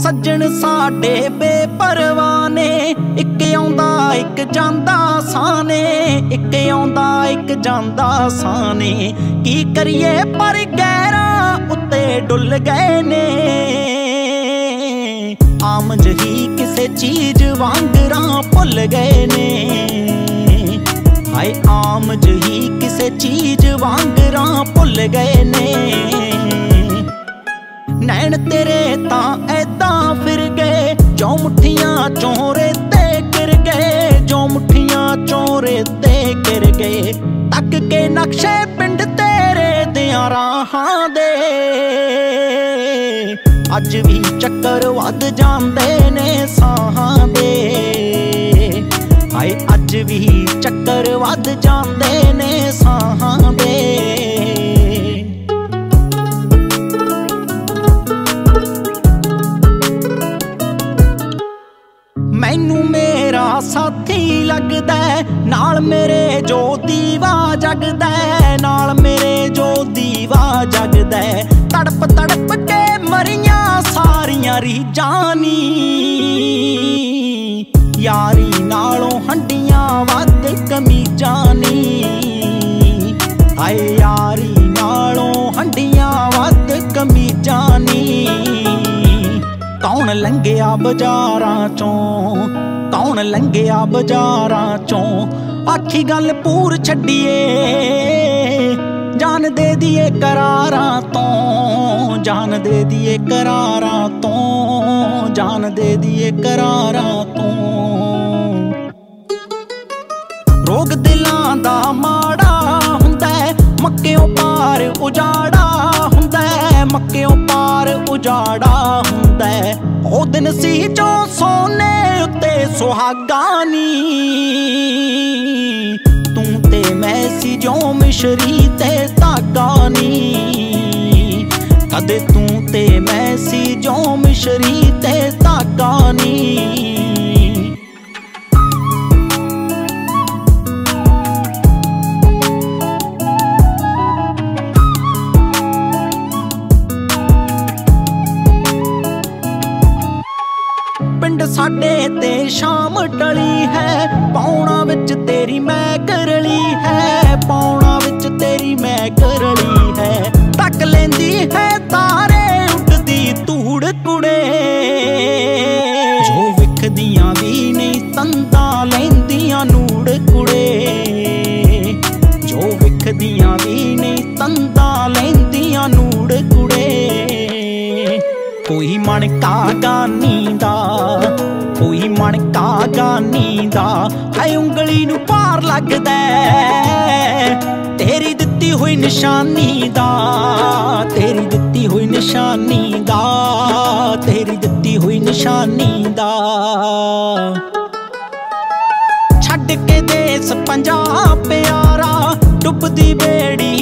सज्जन साडे बेपरवाह ने, इक आउंदा इक जांदा साने, इक आउंदा इक जांदा साने। की करिए पर गैरां उत्ते डुल गए ने, आम जही किसे चीज वांगरां भुल गए ने। हाय आम जही किसे चीज वांगरां भुल गए ने। नैन तेरे तां ऐदां फिर गए, जो मुठियां चों रेते गिर गए, जो मुठियां चों रेते गिर गए। तक के नक्शे पिंड तेरे दियां राहां दे, अज भी चक्कर वध जांदे ने साहां दे। हाय अज भी चक्कर वध जांदे ने साहां दे। मैनू मेरा साथी लगदा, नाल मेरे जो दीवा जगदा, नाल मेरे जो दीवा जगदा। तड़प तड़प के मरियां सारियां रीजानी, यारी नालों हंडियां वध कमीजानी। हाय यारी नालों हंडियां वध कमीजानी। कौन लंघिया बाजारां चों, कौन लंघिया बाजारां चों। आखी गल पूर छड्डिए, जान दे दिए करारां तों, जान दे दिए करारां तों, जान दे दिए करारां तों। रोग दिलां दा माड़ा हुंदा, मक्कियों पार उजाड़ा हुंदा, मक्कियों पार उजाड़ा हुंदा। ओ दिन सी जो सोने उत्ते सुहागानी, तू ते मैं सी जो मिशरी ते धागानी। कदे तू ते मैं सी जो मिशरी ते धागानी। पिंड साडे ते शाम टली है, पौना विच तेरी मैं करली है, पौना विच तेरी मैं करली है। तक लेंदी है तारे उड़दी धूड़ कुड़े, जो विखदियां भी नहीं तंदां लैंदियां नूड़ कुड़े, जो विखदियां भी नहीं तंदां लैंदियां नूड़ कुड़े। कोई मणका गानी दा, कोई मणका गानी दा, है उंगली नूं पार लगदा तेरी दित्ती हुई निशानी दा, तेरी दित्ती हुई निशानी दा, तेरी दित्ती हुई निशानी दा। छड्ड के देस पंजाब प्यारा, डुबदी बेड़ी